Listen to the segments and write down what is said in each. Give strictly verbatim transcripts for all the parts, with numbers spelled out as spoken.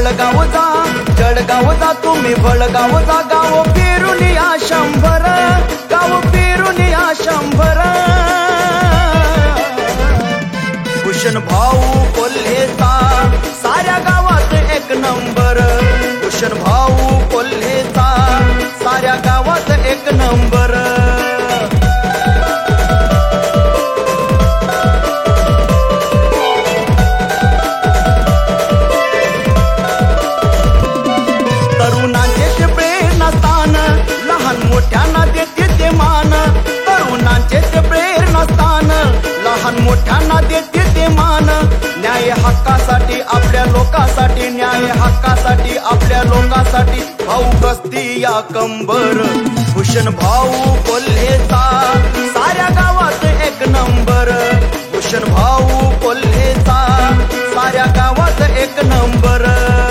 बळगाव जा जळगाव जा तुम्ही बळगाव जा गाव फिरून या शंभर गाव फिरून या शंभर भूषण भाऊ कोल्हेचा साऱ्या गावात एक नंबर भूषण भाऊ कोल्हेचा साऱ्या गावात एक नंबर तरुणांचे ते प्रेरणास्थान लहान मोठ्यांना देते ते मान तरुणांचे ते प्रेरणास्थान लहान मोठ्यांना देते ते मान न्याय हक्कासाठी आपल्या लोकांसाठी न्याय हक्कासाठी आपल्या लोकांसाठी भाऊ बसती या कंबर भूषण भाऊ कोल्हेचा साऱ्या गावात एक नंबर भूषण भाऊ कोल्हेचा साऱ्या गावात एक नंबर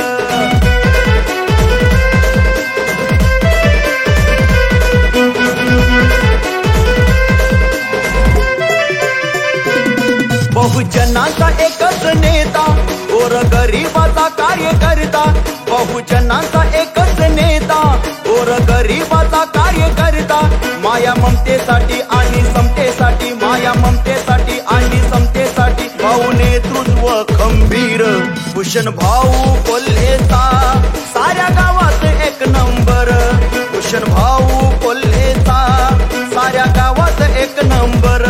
बहुजनांचा एकच नेता गोर गरीबाचा कार्यकर्ता बहुजनांचा एकच नेता गोर गरीबाचा कार्यकर्ता माया ममतेसाठी आणि समतेसाठी माया ममतेसाठी आणि समतेसाठी भाऊ नेतृत्व खंबीर भूषण भाऊ कोल्हेचा साऱ्या गावात एक नंबर भूषण भाऊ कोल्हेचा साऱ्या गावात एक नंबर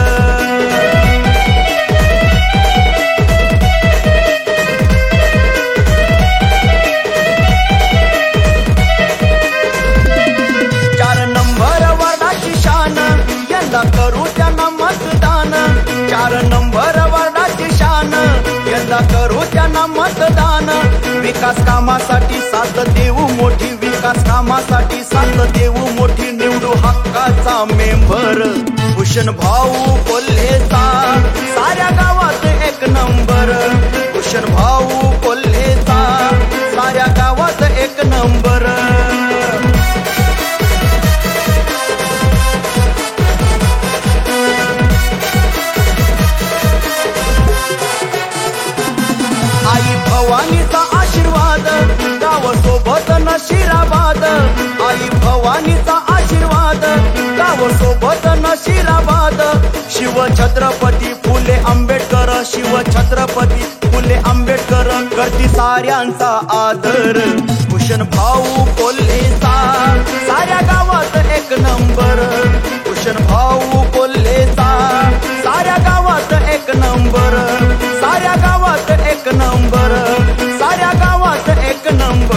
करू त्यांना मतदान चार नंबर वार्डाची शान यंदा करू त्यांना मतदान विकास कामासाठी साथ देऊ मोठी विकास कामासाठी साथ देऊ मोठी निवडू हक्काचा मेंबर भूषण भाऊ कोल्हेचा साऱ्या गावात एक नंबर भूषण भाऊ कोल्हेचा साऱ्या गावात एक नंबर आई भवानीचा आशीर्वाद गाव सोबत नशिराबाद आई भवानीचा आशीर्वाद गाव सोबत नशिराबाद शिव छत्रपती फुले आंबेडकर शिव छत्रपती फुले आंबेडकर करती साऱ्यांचा आदर भूषण भाऊ कोल्हेचा साऱ्या गावात एक नंबर भूषण भाऊ कोल्हेचा साऱ्या गावात एक नंबर साऱ्या गावात एक नंबर साऱ्या गावात एक नंबर